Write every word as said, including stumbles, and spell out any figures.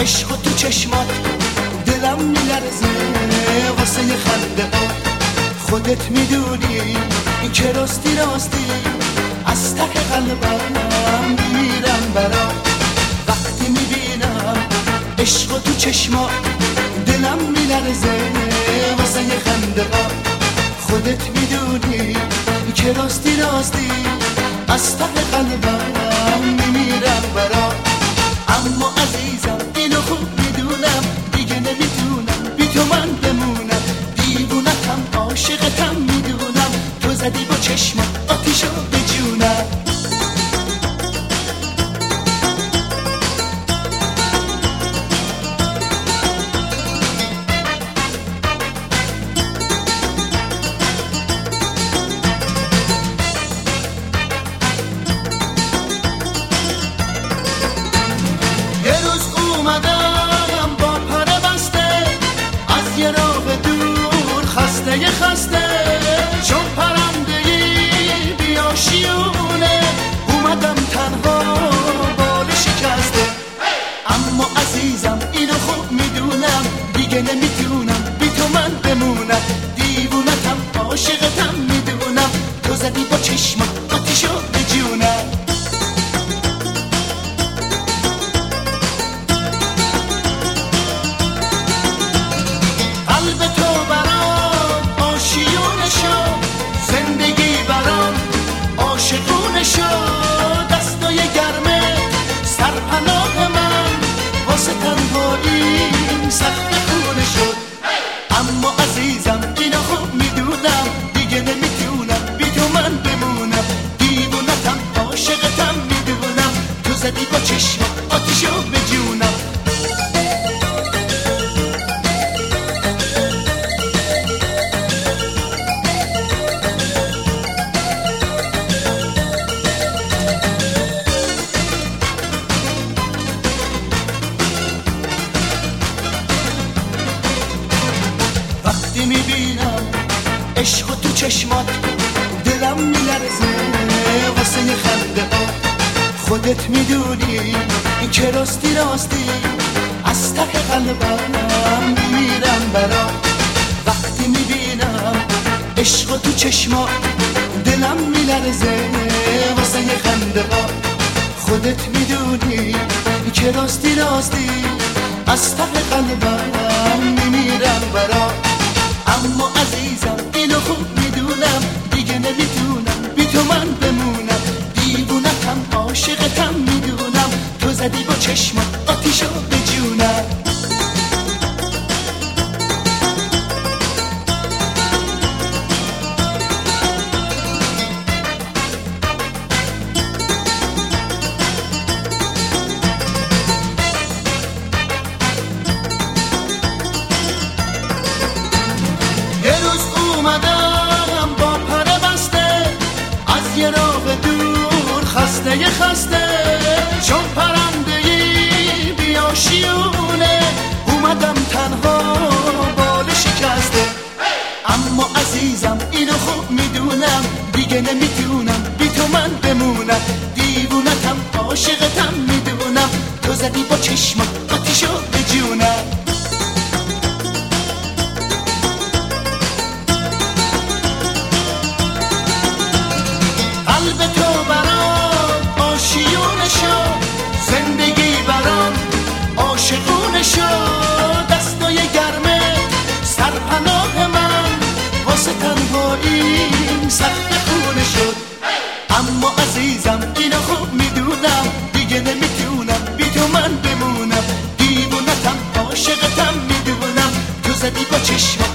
عشق و تو چشمات دلم میلرزه واسه یه خنده ها. خودت میدونی این که راستی راستی از ته قلبم میرم برا. وقتی میبینم عشق و تو چشمات دلم میلرزه واسه یه خنده ها. خودت میدونی این که راستی راستی از ته قلبم میرم برا. اما عزیزم اینو خوب میدونم دیگه نمیتونم بی تو من بمونم. دیوونتم عاشقتم میدونم تو زدی با چشمات آتیشو به جونم. خسته خسته چون پرنده‌ای بیا شیونه اومدم تنها بال شکسته. اما عزیزم اینو خوب میدونم دیگه نمیتونم بی تو من بمونم. دیوونتم عاشقتم میدونم تو زدی با چشمات آتیشو به جونم. قلب تو زندگی برام عاشقونه شد. دستای گرمه سرپناه من واسه تنهایی سخت خونه شد. اما عزیزم اینو خوب میدونم دیگه نمیتونم بی تو من بمونم. دیوونتم عاشقتم میدونم تو زدی با چشمات آتیشو به جونم. وقتی میبینم عشق و تو چشمات دلم میلرزه واسه یه خنده ها. خودت میدونی این که راستی راستی از ته قلبم میرم برا. وقتی میبینم عشق و تو چشمات دلم میلرزه واسه یه خنده ها. خودت میدونی این که راستی راستی از ته قلبم میرم برا. اما عزیزم اینو خوب میدونم دیگه نمیتونم بی تو من بمونم. دیوونتم عاشقتم میدونم تو زدی با چشمات آتیشو به جونم. اومدم با پره بسته از یه راه دور خسته خسته چون پرنده‌ای بیا شیونه اومدم تنها بال شکسته. اما عزیزم اینو خوب میدونم دیگه نمیتونم بی تو من بمونم. دیوونتم عاشقتم میدونم تو زدی با چشمات آتیشو به جونم. قلب تو برام آشیونه شد. زندگی برام عاشقونه شد. دستای گرمه سرپناه من واسه تنهایی سخت خونه شد. اما عزیزم اینو خوب میدونم دیگه نمیتونم بی تو من بمونم. دیوونتم عاشقتم میدونم تو زدی با چشم